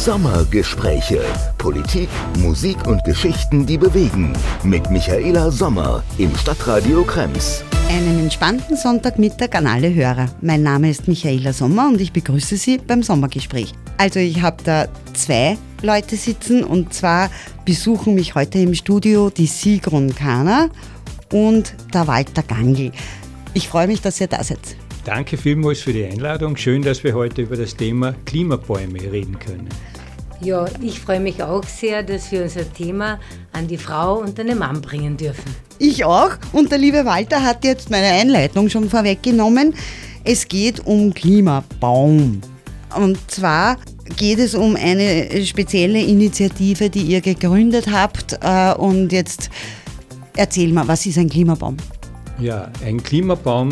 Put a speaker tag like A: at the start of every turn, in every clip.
A: Sommergespräche. Politik, Musik und Geschichten, die bewegen. Mit Michaela Sommer im Stadtradio Krems.
B: Einen entspannten Sonntagmittag an alle Hörer. Mein Name ist Michaela Sommer und ich begrüße Sie beim Sommergespräch. Also ich habe da zwei Leute sitzen und zwar besuchen mich heute im Studio die Sigrun Kahner und der Walter Gangl. Ich freue mich, dass ihr da seid.
C: Danke vielmals für die Einladung. Schön, dass wir heute über das Thema Klimabäume reden können.
D: Ja, ich freue mich auch sehr, dass wir unser Thema an die Frau und an den Mann bringen dürfen.
B: Ich auch und der liebe Walter hat jetzt meine Einleitung schon vorweggenommen. Es geht um Klimabaum. Und zwar geht es um eine spezielle Initiative, die ihr gegründet habt. Und jetzt erzähl mal, was ist ein Klimabaum?
C: Ja, ein Klimabaum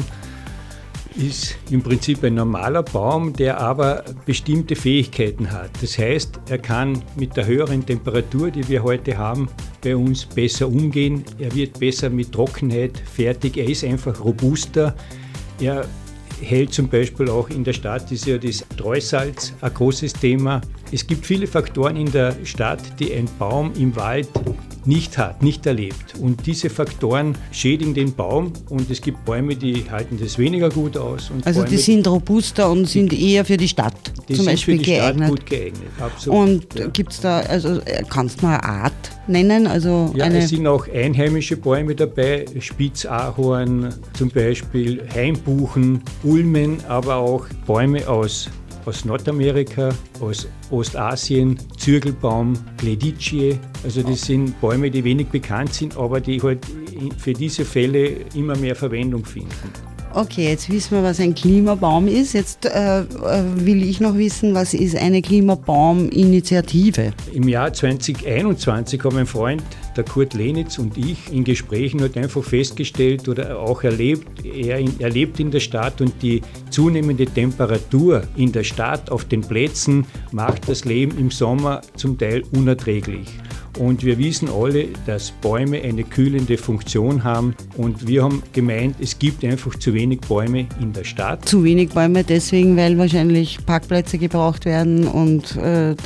C: ist im Prinzip ein normaler Baum, der aber bestimmte Fähigkeiten hat. Das heißt, er kann mit der höheren Temperatur, die wir heute haben, bei uns besser umgehen. Er wird besser mit Trockenheit fertig. Er ist einfach robuster. Er hält zum Beispiel auch in der Stadt, ist ja das Streusalz ein großes Thema. Es gibt viele Faktoren in der Stadt, die ein Baum im Wald nicht hat, nicht erlebt. Und diese Faktoren schädigen den Baum und es gibt Bäume, die halten das weniger gut aus. Und
B: also
C: Bäume,
B: die sind robuster und sind eher für die Stadt zum Beispiel
C: für die
B: geeignet.
C: Stadt gut geeignet, absolut.
B: Und
C: ja.
B: Gibt es da, also kannst du mal eine Art nennen? Also
C: ja, es sind auch einheimische Bäume dabei, Spitzahorn, zum Beispiel Hainbuchen, Ulmen, aber auch Bäume aus Nordamerika, aus Ostasien, Zürgelbaum, Gledicie. Also das sind Bäume, die wenig bekannt sind, aber die halt für diese Fälle immer mehr Verwendung finden. Okay,
B: jetzt wissen wir, was ein Klimabaum ist. Jetzt will ich noch wissen, was ist eine Klimabauminitiative?
C: Im Jahr 2021 haben mein Freund, der Kurt Lenitz und ich in Gesprächen halt einfach festgestellt oder auch erlebt, er lebt in der Stadt und die zunehmende Temperatur in der Stadt auf den Plätzen macht das Leben im Sommer zum Teil unerträglich. Und wir wissen alle, dass Bäume eine kühlende Funktion haben und wir haben gemeint, es gibt einfach zu wenig Bäume in der Stadt.
B: Zu wenig Bäume deswegen, weil wahrscheinlich Parkplätze gebraucht werden und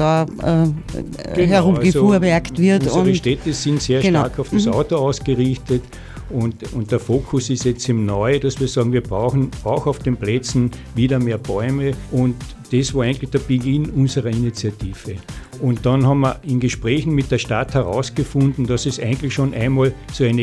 B: herumgefuhrwerkt wird.
C: Unsere Städte sind sehr stark auf das Auto ausgerichtet. Und der Fokus ist jetzt im Neuen, dass wir sagen, wir brauchen auch auf den Plätzen wieder mehr Bäume und das war eigentlich der Beginn unserer Initiative. Und dann haben wir in Gesprächen mit der Stadt herausgefunden, dass es eigentlich schon einmal so eine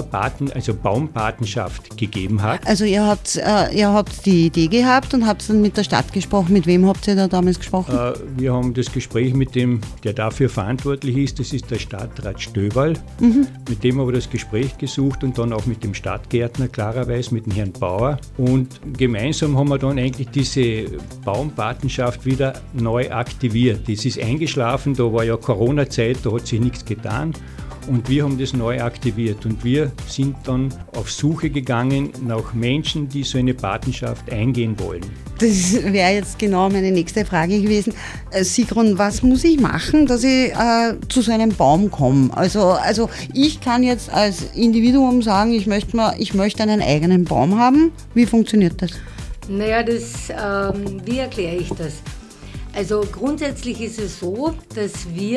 C: Baumpatenschaft gegeben hat.
B: Also ihr habt die Idee gehabt und habt dann mit der Stadt gesprochen. Mit wem habt ihr da damals gesprochen?
C: Wir haben das Gespräch mit dem, der dafür verantwortlich ist, das ist der Stadtrat Stöberl. Mit dem haben wir das Gespräch gesucht und dann auch mit dem Stadtgärtner klarerweise, mit dem Herrn Bauer. Und gemeinsam haben wir dann eigentlich diese Baumpatenschaft wieder neu aktiviert. Das ist eingeschlafen. Da war ja Corona-Zeit, da hat sich nichts getan und wir haben das neu aktiviert und wir sind dann auf Suche gegangen nach Menschen, die so eine Patenschaft eingehen wollen.
B: Das wäre jetzt genau meine nächste Frage gewesen. Sigrun, was muss ich machen, dass ich zu so einem Baum komme? Also ich kann jetzt als Individuum sagen, ich möchte einen eigenen Baum haben. Wie funktioniert das?
D: Naja, wie erkläre ich das? Also grundsätzlich ist es so, dass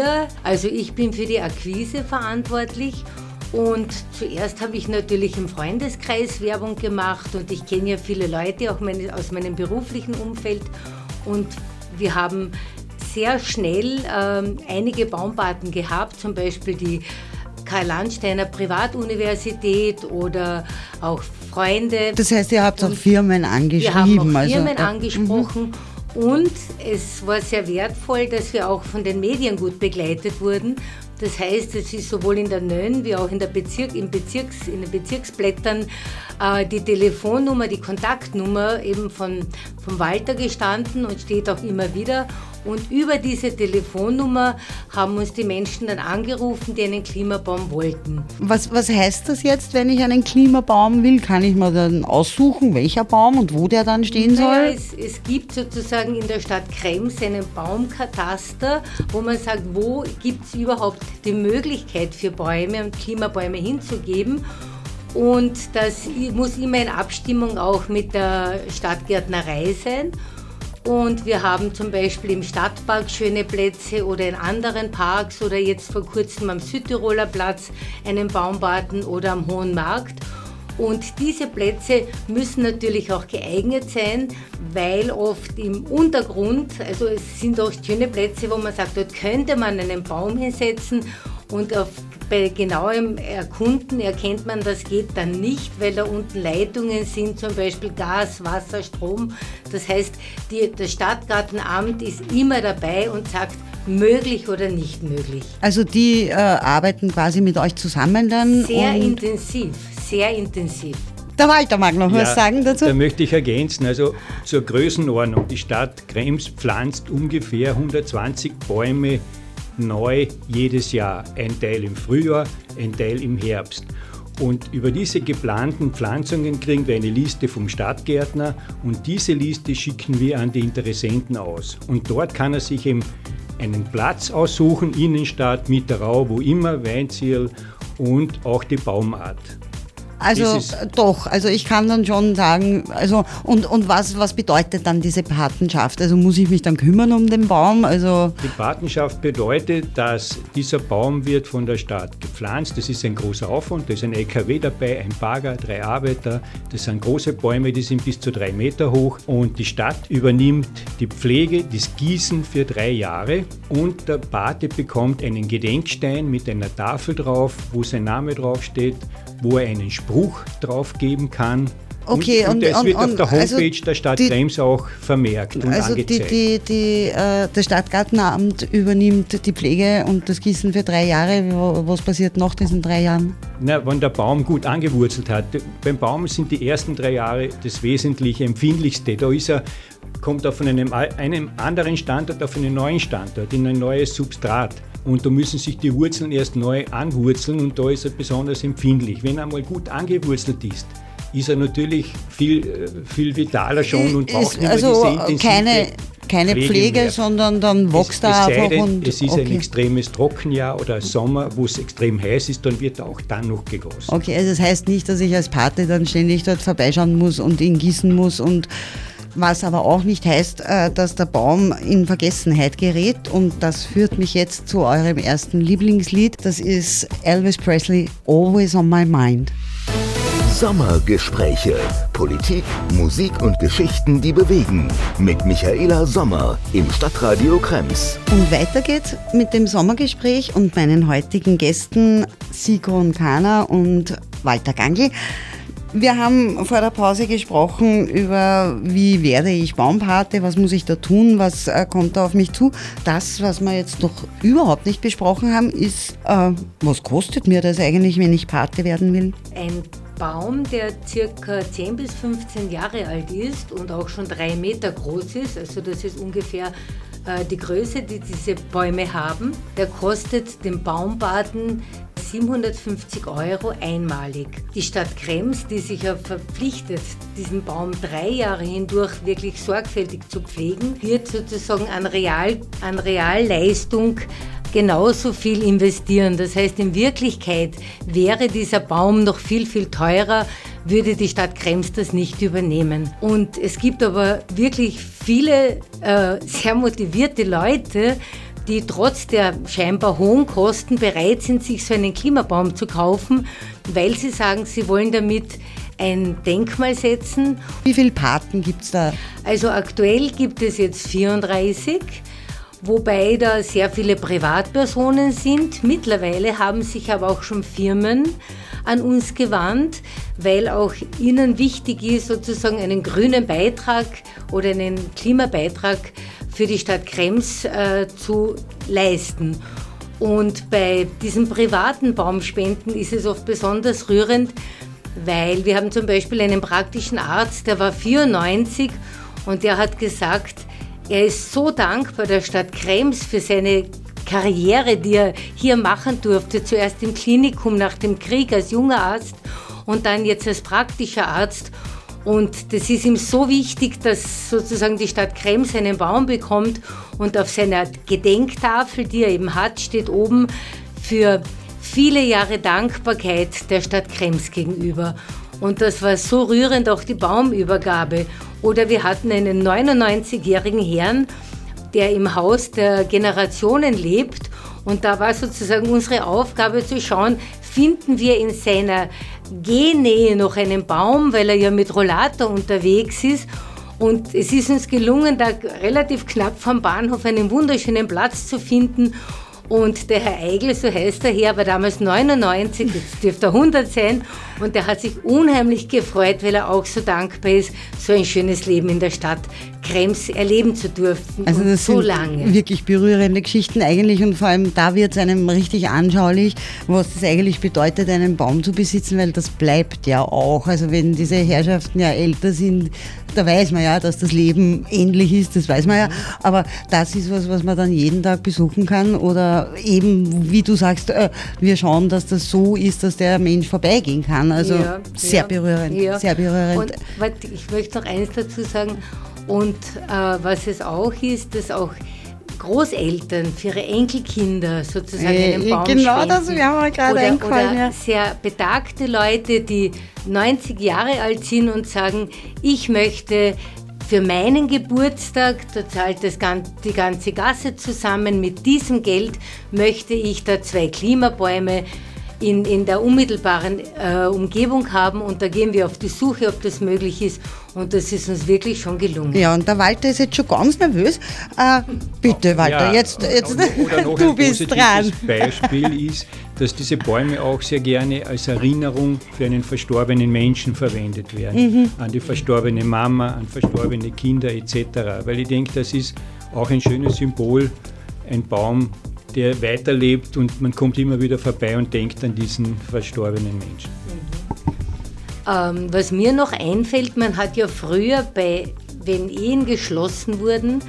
D: ich bin für die Akquise verantwortlich und zuerst habe ich natürlich im Freundeskreis Werbung gemacht und ich kenne ja viele Leute auch aus meinem beruflichen Umfeld und wir haben sehr schnell einige Baumpaten gehabt, zum Beispiel die Karl-Landsteiner Privatuniversität oder auch Freunde.
B: Das heißt, ihr habt auch Firmen angeschrieben?
D: Wir haben auch Firmen angesprochen. Und es war sehr wertvoll, dass wir auch von den Medien gut begleitet wurden. Das heißt, es ist sowohl in der Nön wie auch in den Bezirksblättern die Telefonnummer, die Kontaktnummer eben vom Walter gestanden und steht auch immer wieder. Und über diese Telefonnummer haben uns die Menschen dann angerufen, die einen Klimabaum wollten.
B: Was heißt das jetzt, wenn ich einen Klimabaum will? Kann ich mir dann aussuchen, welcher Baum und wo der dann stehen soll?
D: Es gibt sozusagen in der Stadt Krems einen Baumkataster, wo man sagt, wo gibt es überhaupt die Möglichkeit für Bäume und Klimabäume hinzugeben. Und das muss immer in Abstimmung auch mit der Stadtgärtnerei sein. Und wir haben zum Beispiel im Stadtpark schöne Plätze oder in anderen Parks oder jetzt vor kurzem am Südtiroler Platz einen Baumgarten oder am Hohen Markt. Und diese Plätze müssen natürlich auch geeignet sein, weil oft im Untergrund, also es sind auch schöne Plätze, wo man sagt, dort könnte man einen Baum hinsetzen und bei genauem Erkunden erkennt man, das geht dann nicht, weil da unten Leitungen sind, zum Beispiel Gas, Wasser, Strom. Das heißt, das Stadtgartenamt ist immer dabei und sagt, möglich oder nicht möglich.
B: Also die arbeiten quasi mit euch zusammen dann?
D: Sehr intensiv, sehr intensiv.
B: Der Walter mag noch was sagen dazu.
C: Da möchte ich ergänzen, also zur Größenordnung. Die Stadt Krems pflanzt ungefähr 120 Bäume neu jedes Jahr. Ein Teil im Frühjahr, ein Teil im Herbst. Und über diese geplanten Pflanzungen kriegen wir eine Liste vom Stadtgärtner und diese Liste schicken wir an die Interessenten aus. Und dort kann er sich eben einen Platz aussuchen, Innenstadt, Mitterau, wo immer, Weinzierl und auch die Baumart.
B: Also doch, also ich kann dann schon sagen, also und was bedeutet dann diese Patenschaft? Also muss ich mich dann kümmern um den Baum? Also
C: die Patenschaft bedeutet, dass dieser Baum wird von der Stadt gepflanzt. Das ist ein großer Aufwand, da ist ein LKW dabei, ein Bagger, 3 Arbeiter. Das sind große Bäume, die sind bis zu 3 Meter hoch und die Stadt übernimmt die Pflege, das Gießen für 3 Jahre und der Pate bekommt einen Gedenkstein mit einer Tafel drauf, wo sein Name draufsteht, wo er einen Spruch drauf geben kann.
B: Okay,
C: und es wird auf der Homepage der Stadt Krems auch vermerkt und angezeigt.
B: Das Stadtgartenamt übernimmt die Pflege und das Gießen für 3 Jahre. Was passiert nach diesen 3 Jahren?
C: Na, wenn der Baum gut angewurzelt hat. Beim Baum sind die ersten 3 Jahre das Wesentliche, Empfindlichste. Da kommt er von einem anderen Standort auf einen neuen Standort, in ein neues Substrat. Und da müssen sich die Wurzeln erst neu anwurzeln und da ist er besonders empfindlich. Wenn er einmal gut angewurzelt ist, ist er natürlich viel vitaler schon und braucht nicht mehr diese intensive
B: keine Pflege mehr, sondern dann wächst er einfach.
C: Denn, es ist ein extremes Trockenjahr oder ein Sommer, wo es extrem heiß ist, dann wird er auch dann noch gegossen.
B: Okay, also das heißt nicht, dass ich als Pate dann ständig dort vorbeischauen muss und ihn gießen muss und was aber auch nicht heißt, dass der Baum in Vergessenheit gerät und das führt mich jetzt zu eurem ersten Lieblingslied. Das ist Elvis Presley, Always on My Mind.
A: Sommergespräche. Politik, Musik und Geschichten, die bewegen. Mit Michaela Sommer im Stadtradio Krems.
B: Und weiter geht's mit dem Sommergespräch und meinen heutigen Gästen Sigrun Kahner und Walter Gangl. Wir haben vor der Pause gesprochen über, wie werde ich Baumpate, was muss ich da tun, was kommt da auf mich zu. Das, was wir jetzt noch überhaupt nicht besprochen haben, ist, was kostet mir das eigentlich, wenn ich Pate werden will?
D: Ein Baum, der circa 10 bis 15 Jahre alt ist und auch schon 3 Meter groß ist, also das ist ungefähr die Größe, die diese Bäume haben, der kostet den Baumpaten 750 € einmalig. Die Stadt Krems, die sich ja verpflichtet, diesen Baum 3 Jahre hindurch wirklich sorgfältig zu pflegen, wird sozusagen an Realleistung genauso viel investieren. Das heißt, in Wirklichkeit wäre dieser Baum noch viel, viel teurer, würde die Stadt Krems das nicht übernehmen. Und es gibt aber wirklich viele sehr motivierte Leute, die trotz der scheinbar hohen Kosten bereit sind, sich so einen Klimabaum zu kaufen, weil sie sagen, sie wollen damit ein Denkmal setzen.
B: Wie viele Paten gibt es da?
D: Also aktuell gibt es jetzt 34, wobei da sehr viele Privatpersonen sind. Mittlerweile haben sich aber auch schon Firmen an uns gewandt, weil auch ihnen wichtig ist, sozusagen einen grünen Beitrag oder einen Klimabeitrag für die Stadt Krems zu leisten. Und bei diesen privaten Baumspenden ist es oft besonders rührend, weil wir haben zum Beispiel einen praktischen Arzt, der war 94 und der hat gesagt, er ist so dankbar der Stadt Krems für seine Karriere, die er hier machen durfte, zuerst im Klinikum nach dem Krieg als junger Arzt und dann jetzt als praktischer Arzt. Und das ist ihm so wichtig, dass sozusagen die Stadt Krems einen Baum bekommt und auf seiner Gedenktafel, die er eben hat, steht oben für viele Jahre Dankbarkeit der Stadt Krems gegenüber. Und das war so rührend, auch die Baumübergabe. Oder wir hatten einen 99-jährigen Herrn, der im Haus der Generationen lebt. Und da war sozusagen unsere Aufgabe zu schauen, finden wir in seiner Gennähe noch einen Baum, weil er ja mit Rollator unterwegs ist. Und es ist uns gelungen, da relativ knapp vom Bahnhof einen wunderschönen Platz zu finden. Und der Herr Eigel, so heißt der Herr, war damals 99, jetzt dürfte er 100 sein. Und der hat sich unheimlich gefreut, weil er auch so dankbar ist, so ein schönes Leben in der Stadt Krems erleben zu dürfen.
B: Also das
D: so
B: sind
D: lange.
B: wirklich berührende Geschichten eigentlich, und vor allem da wird es einem richtig anschaulich, was das eigentlich bedeutet, einen Baum zu besitzen, weil das bleibt ja auch. Also wenn diese Herrschaften ja älter sind, da weiß man ja, dass das Leben ähnlich ist, das weiß man ja. Aber das ist was man dann jeden Tag besuchen kann, oder eben, wie du sagst, wir schauen, dass das so ist, dass der Mensch vorbeigehen kann. Also sehr berührend, sehr berührend.
D: Und ich möchte noch eines dazu sagen, und was es auch ist, dass auch Großeltern für ihre Enkelkinder sozusagen einen Baum
B: genau
D: spenden.
B: Das wäre mir gerade eingefallen.
D: Oder sehr betagte Leute, die 90 Jahre alt sind und sagen, ich möchte für meinen Geburtstag, da zahlt die ganze Gasse zusammen, mit diesem Geld möchte ich da 2 Klimabäume in der unmittelbaren Umgebung haben, und da gehen wir auf die Suche, ob das möglich ist, und das ist uns wirklich schon gelungen.
B: Ja, und der Walter ist jetzt schon ganz nervös. Bitte, Walter,
C: Ja,
B: jetzt
C: oder noch
B: du
C: ein
B: bist dran.
C: positives Beispiel ist, dass diese Bäume auch sehr gerne als Erinnerung für einen verstorbenen Menschen verwendet werden. An die verstorbene Mama, an verstorbene Kinder etc. Weil ich denke, das ist auch ein schönes Symbol, ein Baum, der weiterlebt, und man kommt immer wieder vorbei und denkt an diesen verstorbenen Menschen.
D: Was mir noch einfällt, man hat ja früher, wenn Ehen geschlossen wurden,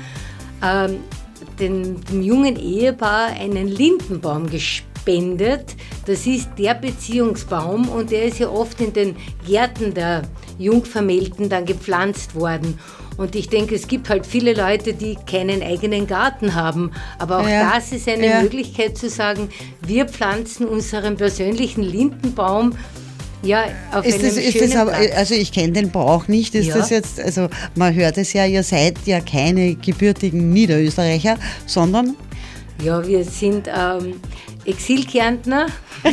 D: dem jungen Ehepaar einen Lindenbaum gespendet. Das ist der Beziehungsbaum, und der ist ja oft in den Gärten der Jungvermählten dann gepflanzt worden. Und ich denke, es gibt halt viele Leute, die keinen eigenen Garten haben. Aber auch das ist eine Möglichkeit zu sagen, wir pflanzen unseren persönlichen Lindenbaum auf einem schönen Platz.
B: Also ich kenne den Brauch nicht. Ist das jetzt, also man hört es ja, ihr seid ja keine gebürtigen Niederösterreicher, sondern?
D: Ja, wir sind Exilkärntner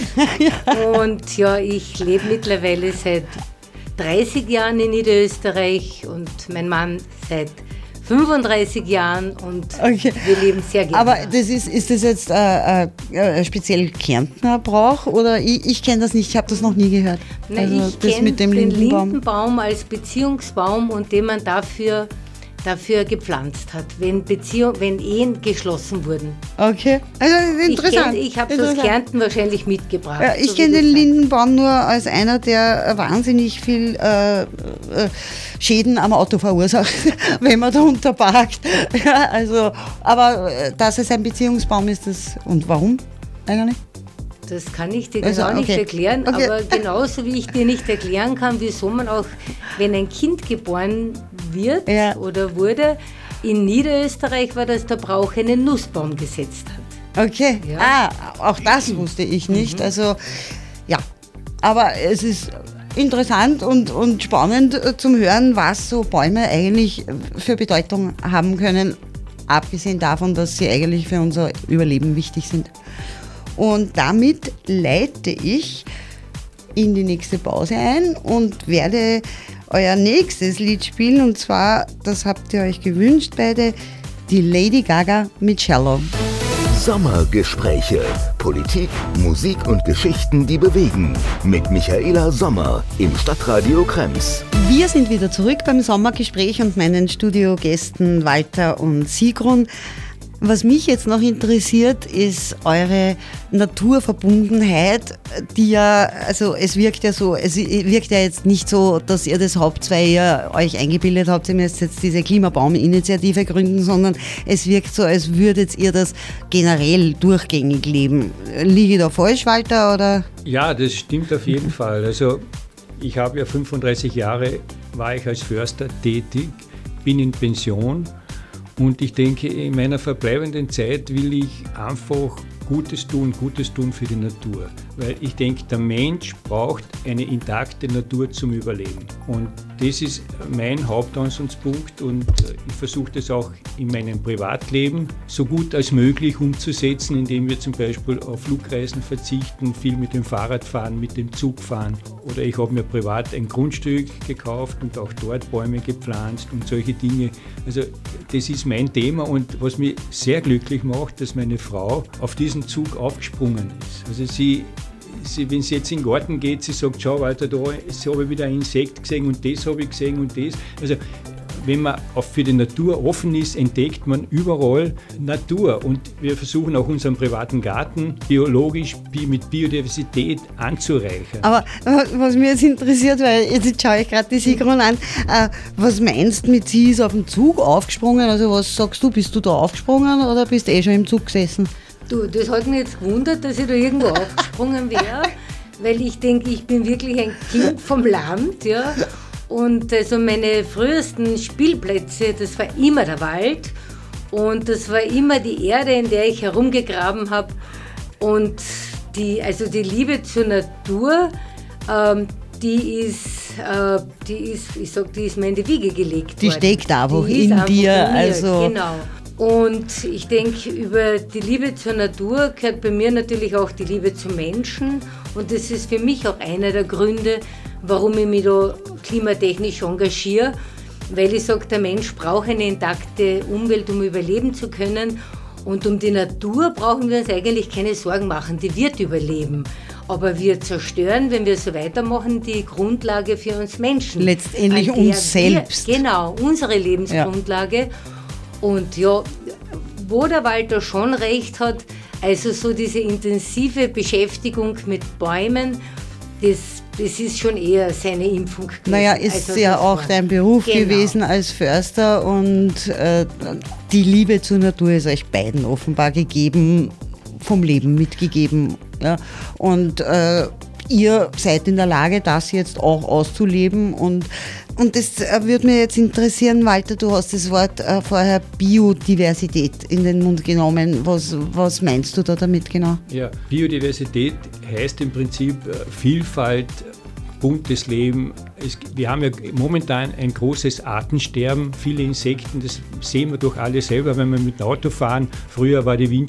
D: und ich lebe mittlerweile seit 30 Jahren in Niederösterreich und mein Mann seit 35 Jahren, und wir leben sehr gerne.
B: Aber ist das jetzt ein speziell Kärntner Brauch, oder ich kenne das nicht, ich habe das noch nie gehört.
D: Also ich kenne den Lindenbaum als Beziehungsbaum, und den man dafür gepflanzt hat, wenn Ehen geschlossen wurden.
B: Okay, also interessant.
D: Ich habe es aus Kärnten wahrscheinlich mitgebracht.
B: Ja, ich kenne den Lindenbaum nur als einer, der wahnsinnig viel Schäden am Auto verursacht, wenn man darunter parkt. Ja, also, aber dass es ein Beziehungsbaum ist, und warum eigentlich?
D: Das kann ich dir nicht erklären, aber genauso wie ich dir nicht erklären kann, wieso man auch, wenn ein Kind geboren wird oder wurde, in Niederösterreich war das der Brauch, einen Nussbaum gesetzt hat.
B: Okay, auch das wusste ich nicht. Also ja, aber es ist interessant und spannend zum Hören, was so Bäume eigentlich für Bedeutung haben können, abgesehen davon, dass sie eigentlich für unser Überleben wichtig sind. Und damit leite ich in die nächste Pause ein und werde euer nächstes Lied spielen. Und zwar, das habt ihr euch gewünscht beide, die Lady Gaga mit Shallow.
A: Sommergespräche. Politik, Musik und Geschichten, die bewegen. Mit Michaela Sommer im Stadtradio Krems.
B: Wir sind wieder zurück beim Sommergespräch und meinen Studiogästen Walter und Sigrun. Was mich jetzt noch interessiert, ist eure Naturverbundenheit, die ja, also es wirkt ja jetzt nicht so, dass ihr das habt, weil ihr euch eingebildet habt, ihr müsst jetzt diese Klimabauminitiative gründen, sondern es wirkt so, als würdet ihr das generell durchgängig leben. Liege ich da falsch, Walter, oder?
C: Ja, das stimmt auf jeden Fall. Also ich habe ja 35 Jahre, war ich als Förster tätig, bin in Pension. Und ich denke, in meiner verbleibenden Zeit will ich einfach Gutes tun für die Natur. weil ich denke, der Mensch braucht eine intakte Natur zum Überleben. Und das ist mein Hauptansatzpunkt und ich versuche das auch in meinem Privatleben so gut als möglich umzusetzen, indem wir zum Beispiel auf Flugreisen verzichten, viel mit dem Fahrrad fahren, mit dem Zug fahren. Oder ich habe mir privat ein Grundstück gekauft und auch dort Bäume gepflanzt und solche Dinge. Also das ist mein Thema und was mich sehr glücklich macht, dass meine Frau auf diesen Zug aufgesprungen ist. Also sie, wenn sie jetzt in den Garten geht, sie sagt, schau weiter da, jetzt habe ich wieder ein Insekt gesehen und das habe ich gesehen und das. Also wenn man auch für die Natur offen ist, entdeckt man überall Natur. Und wir versuchen auch unseren privaten Garten biologisch mit Biodiversität anzureichern.
B: Aber was mich jetzt interessiert, weil jetzt schaue ich gerade die Sigrun an, was meinst du mit, sie ist auf den Zug aufgesprungen? Also was sagst du, bist du da aufgesprungen oder bist du schon im Zug gesessen?
D: Du, das hat mich jetzt gewundert, dass ich da irgendwo aufgesprungen wäre, weil ich denke, ich bin wirklich ein Kind vom Land, ja. Und also meine frühesten Spielplätze, das war immer der Wald und das war immer die Erde, in der ich herumgegraben habe. Und die Liebe zur Natur, die ist mir in die Wiege gelegt worden.
B: Die steckt einfach in dir. Also
D: genau. Und ich denke, über die Liebe zur Natur gehört bei mir natürlich auch die Liebe zum Menschen. Und das ist für mich auch einer der Gründe, warum ich mich da klimatechnisch engagiere. Weil ich sage, der Mensch braucht eine intakte Umwelt, um überleben zu können. Und um die Natur brauchen wir uns eigentlich keine Sorgen machen, die wird überleben. Aber wir zerstören, wenn wir so weitermachen, die Grundlage für uns Menschen.
B: Letztendlich uns selbst.
D: Genau, unsere Lebensgrundlage. Ja. Und ja, wo der Walter schon recht hat, also so diese intensive Beschäftigung mit Bäumen, das ist schon eher seine Impfung gewesen.
B: Naja, ist ja auch dein Beruf gewesen als Förster und die Liebe zur Natur ist euch beiden offenbar gegeben, vom Leben mitgegeben. Ja? Und ihr seid in der Lage, das jetzt auch auszuleben und das würde mir jetzt interessieren, Walter, du hast das Wort vorher Biodiversität in den Mund genommen. Was meinst du da damit genau?
C: Ja, Biodiversität heißt im Prinzip Vielfalt, buntes Leben. Wir haben ja momentan ein großes Artensterben, viele Insekten, das sehen wir doch alle selber, wenn wir mit dem Auto fahren. Früher war die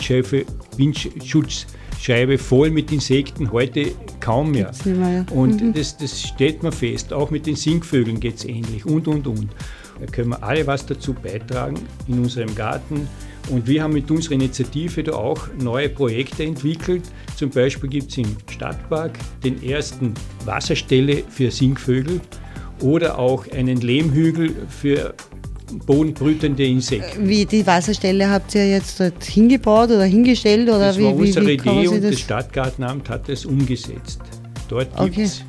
C: Windschutzscheibe voll mit Insekten, heute kaum mehr. Und das stellt man fest, auch mit den Singvögeln geht es ähnlich und. Da können wir alle was dazu beitragen in unserem Garten. Und wir haben mit unserer Initiative da auch neue Projekte entwickelt. Zum Beispiel gibt es im Stadtpark den ersten Wasserstelle für Singvögel oder auch einen Lehmhügel für bodenbrütende Insekten.
B: Wie die Wasserstelle habt ihr jetzt dort hingebaut oder hingestellt? Oder
C: das war unsere Idee und das Stadtgartenamt hat es umgesetzt. Dort gibt es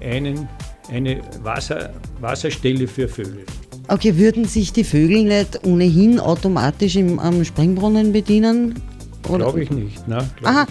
C: eine Wasserstelle für Vögel.
B: Okay, würden sich die Vögel nicht ohnehin automatisch am Springbrunnen bedienen?
C: Glaube ich nicht. Nein,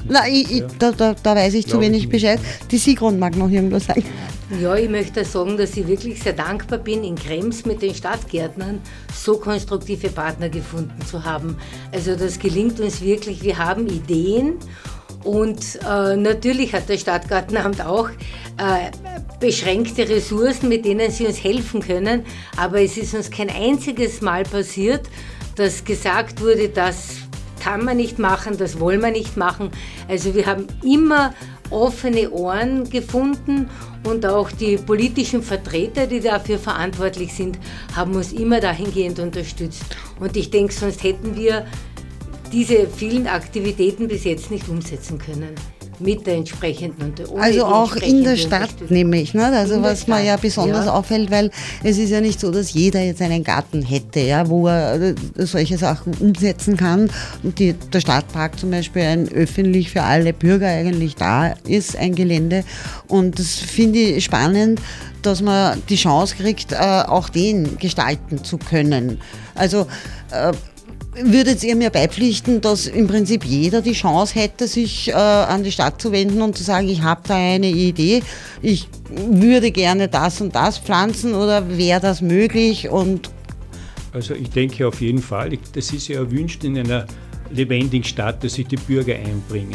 B: da weiß ich zu wenig Bescheid. Die Sigrun mag noch irgendwas sagen.
D: Ja, ich möchte sagen, dass ich wirklich sehr dankbar bin, in Krems mit den Stadtgärtnern so konstruktive Partner gefunden zu haben. Also das gelingt uns wirklich, wir haben Ideen und natürlich hat das Stadtgartenamt auch beschränkte Ressourcen, mit denen sie uns helfen können, aber es ist uns kein einziges Mal passiert, dass gesagt wurde, das kann man nicht machen, das wollen wir nicht machen. Also wir haben immer offene Ohren gefunden und auch die politischen Vertreter, die dafür verantwortlich sind, haben uns immer dahingehend unterstützt. Und ich denke, sonst hätten wir diese vielen Aktivitäten bis jetzt nicht umsetzen können. Mit der entsprechenden
B: also auch in der Stadt nämlich, ne? Also was mir ja besonders auffällt, weil es ist ja nicht so, dass jeder jetzt einen Garten hätte, ja, wo er solche Sachen umsetzen kann. Und der Stadtpark zum Beispiel ein öffentlich für alle Bürger eigentlich da ist, ein Gelände. Und das finde ich spannend, dass man die Chance kriegt, auch den gestalten zu können. Also würdet ihr mir beipflichten, dass im Prinzip jeder die Chance hätte, sich an die Stadt zu wenden und zu sagen, ich habe da eine Idee, ich würde gerne das und das pflanzen oder wäre das möglich? Und
C: also ich denke auf jeden Fall, das ist ja erwünscht in einer lebendigen Stadt, dass sich die Bürger einbringen.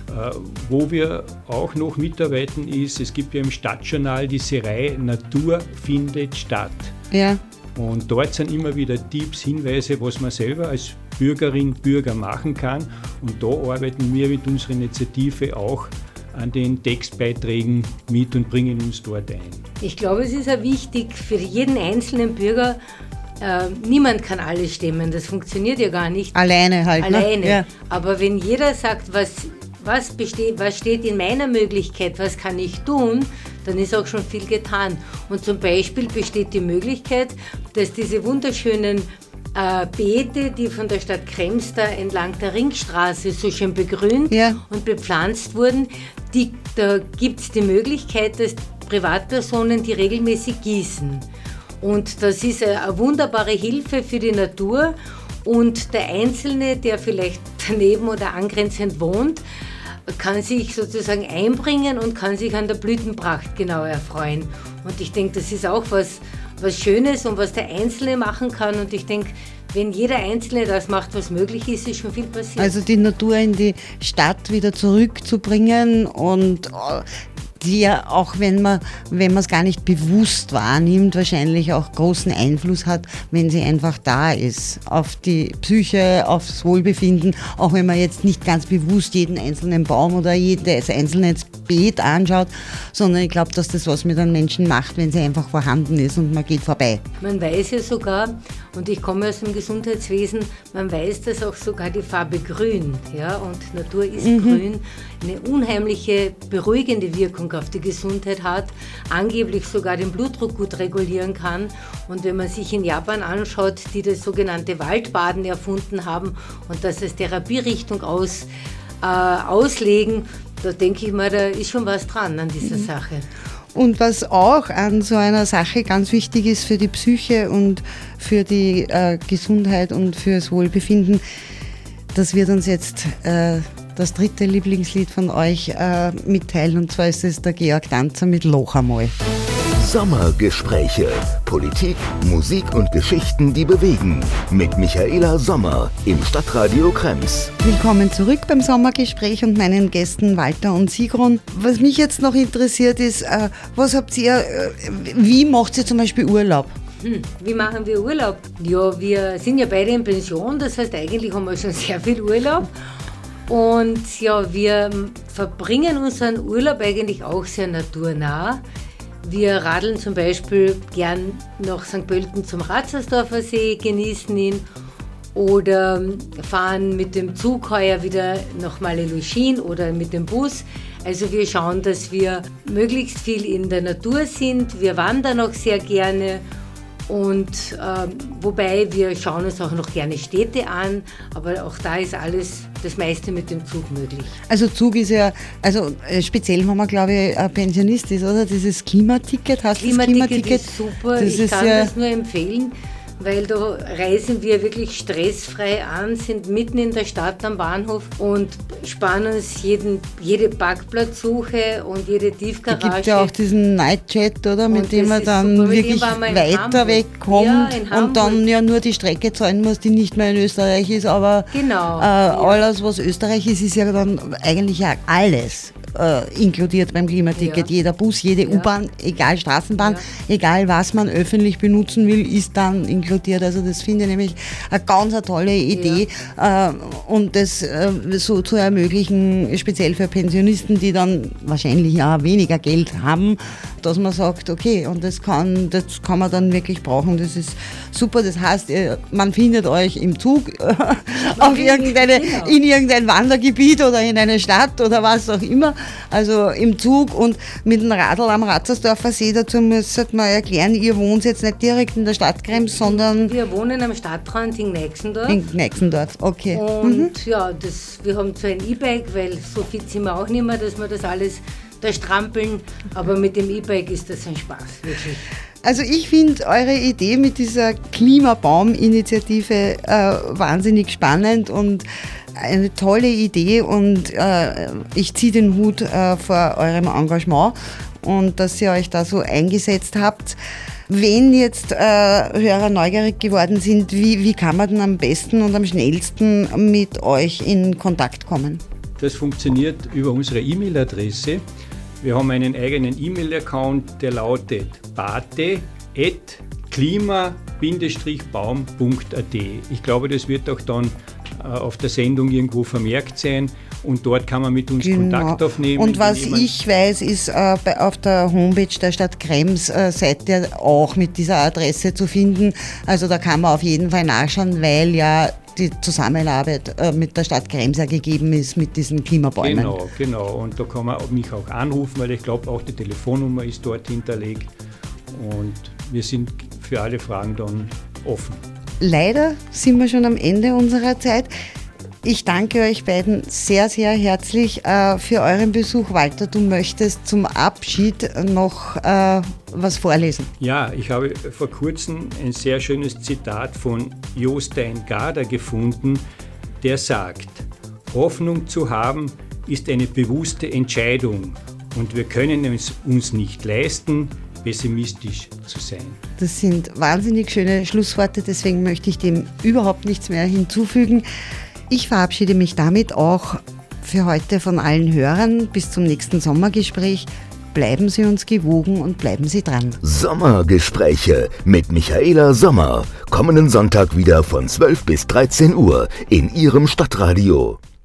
C: Wo wir auch noch mitarbeiten ist, es gibt ja im Stadtjournal diese Reihe Natur findet statt.
B: Ja.
C: Und dort sind immer wieder Tipps, Hinweise, was man selber als Bürgerin, Bürger machen kann. Und da arbeiten wir mit unserer Initiative auch an den Textbeiträgen mit und bringen uns dort ein.
D: Ich glaube, es ist ja wichtig für jeden einzelnen Bürger, niemand kann alles stemmen, das funktioniert ja gar nicht.
B: Alleine halt.
D: Alleine.
B: Ne? Ja.
D: Aber wenn jeder sagt, was steht in meiner Möglichkeit, was kann ich tun, dann ist auch schon viel getan. Und zum Beispiel besteht die Möglichkeit, dass diese wunderschönen Beete, die von der Stadt Krems da entlang der Ringstraße so schön begrünt und bepflanzt wurden, da gibt es die Möglichkeit, dass Privatpersonen die regelmäßig gießen. Und das ist eine wunderbare Hilfe für die Natur. Und der Einzelne, der vielleicht daneben oder angrenzend wohnt, kann sich sozusagen einbringen und kann sich an der Blütenpracht genau erfreuen. Und ich denke, das ist auch was Schönes und was der Einzelne machen kann. Und ich denke, wenn jeder Einzelne das macht, was möglich ist, ist schon viel passiert.
B: Also die Natur in die Stadt wieder zurückzubringen und die ja auch, wenn man es gar nicht bewusst wahrnimmt, wahrscheinlich auch großen Einfluss hat, wenn sie einfach da ist, auf die Psyche, aufs Wohlbefinden, auch wenn man jetzt nicht ganz bewusst jeden einzelnen Baum oder jedes einzelne Beet anschaut, sondern ich glaube, dass das was mit einem Menschen macht, wenn sie einfach vorhanden ist und man geht vorbei.
D: Man weiß ja sogar, und ich komme aus dem Gesundheitswesen, man weiß, dass auch sogar die Farbe grün, ja, und Natur ist grün, eine unheimliche beruhigende Wirkung auf die Gesundheit hat, angeblich sogar den Blutdruck gut regulieren kann. Und wenn man sich in Japan anschaut, die das sogenannte Waldbaden erfunden haben und das als Therapierichtung auslegen, da denke ich mal, da ist schon was dran an dieser Sache.
B: Und was auch an so einer Sache ganz wichtig ist für die Psyche und für die Gesundheit und fürs Wohlbefinden, das wird uns jetzt das dritte Lieblingslied von euch mitteilen, und zwar ist es der Georg Danzer mit Loch einmal.
A: Sommergespräche. Politik, Musik und Geschichten, die bewegen. Mit Michaela Sommer im Stadtradio Krems.
B: Willkommen zurück beim Sommergespräch und meinen Gästen Walter und Sigrun. Was mich jetzt noch interessiert ist, was habt ihr, wie macht ihr zum Beispiel Urlaub?
D: Wie machen wir Urlaub? Ja, wir sind ja beide in Pension, das heißt, eigentlich haben wir schon sehr viel Urlaub. Und ja, wir verbringen unseren Urlaub eigentlich auch sehr naturnah. Wir radeln zum Beispiel gern nach St. Pölten zum Ratzersdorfer See, genießen ihn, oder fahren mit dem Zug heuer wieder nach Malé-Luschin oder mit dem Bus. Also wir schauen, dass wir möglichst viel in der Natur sind. Wir wandern auch sehr gerne. Und wobei wir schauen uns auch noch gerne Städte an, aber auch da ist das meiste mit dem Zug möglich.
B: Also Zug ist ja, also speziell, wenn man, glaube ich, ein Pensionist ist, oder? Dieses Klimaticket, hast du das Klimaticket?
D: Ist super, ich kann das nur empfehlen, weil da reisen wir wirklich stressfrei an, sind mitten in der Stadt am Bahnhof und sparen uns jede Parkplatzsuche und jede Tiefgarage.
B: Es gibt ja auch diesen Nightjet, oder, mit dem man dann super, wirklich weiter wegkommt und dann ja nur die Strecke zahlen muss, die nicht mehr in Österreich ist, aber alles, was Österreich ist, ist ja dann eigentlich ja alles inkludiert beim Klimaticket. Ja. Jeder Bus, jede U-Bahn, egal Straßenbahn, egal was man öffentlich benutzen will, ist dann inkludiert. Also das finde ich nämlich eine ganz tolle Idee, und das so zu ermöglichen, speziell für Pensionisten, die dann wahrscheinlich ja weniger Geld haben, dass man sagt, okay, und das kann man dann wirklich brauchen. Das ist super. Das heißt, man findet euch im Zug in irgendein Wandergebiet oder in eine Stadt oder was auch immer. Also im Zug und mit dem Radl am Ratzersdorfer See. Dazu müsste man erklären, ihr wohnt jetzt nicht direkt in der Stadt Krems, sondern...
D: Wir wohnen am Stadtrand in Gneixendorf.
B: In Gneixendorf, okay.
D: Und ja, wir haben zwar ein E-Bike, weil so fit sind wir auch nicht mehr, dass wir das alles da strampeln, aber mit dem E-Bike ist das ein Spaß, wirklich.
B: Also ich finde eure Idee mit dieser Klimabaum-Initiative wahnsinnig spannend und eine tolle Idee, und ich ziehe den Hut vor eurem Engagement und dass ihr euch da so eingesetzt habt. Wenn jetzt Hörer neugierig geworden sind, wie kann man denn am besten und am schnellsten mit euch in Kontakt kommen?
C: Das funktioniert über unsere E-Mail-Adresse. Wir haben einen eigenen E-Mail-Account, der lautet bate@klima-baum.at. Ich glaube, das wird auch dann auf der Sendung irgendwo vermerkt sein und dort kann man mit uns Kontakt aufnehmen.
B: Und was ich weiß, ist auf der Homepage der Stadt Krems seid ihr auch mit dieser Adresse zu finden. Also da kann man auf jeden Fall nachschauen, weil ja die Zusammenarbeit mit der Stadt Krems ja gegeben ist mit diesen Klimabäumen.
C: Genau. Und da kann man mich auch anrufen, weil ich glaube, auch die Telefonnummer ist dort hinterlegt. Und wir sind für alle Fragen dann offen.
B: Leider sind wir schon am Ende unserer Zeit. Ich danke euch beiden sehr, sehr herzlich für euren Besuch. Walter, du möchtest zum Abschied noch was vorlesen.
C: Ja, ich habe vor kurzem ein sehr schönes Zitat von Jostein Gaarder gefunden, der sagt: Hoffnung zu haben ist eine bewusste Entscheidung und wir können es uns nicht leisten, pessimistisch zu sein.
B: Das sind wahnsinnig schöne Schlussworte, deswegen möchte ich dem überhaupt nichts mehr hinzufügen. Ich verabschiede mich damit auch für heute von allen Hörern. Bis zum nächsten Sommergespräch. Bleiben Sie uns gewogen und bleiben Sie dran.
A: Sommergespräche mit Michaela Sommer. Kommenden Sonntag wieder von 12 bis 13 Uhr in Ihrem Stadtradio.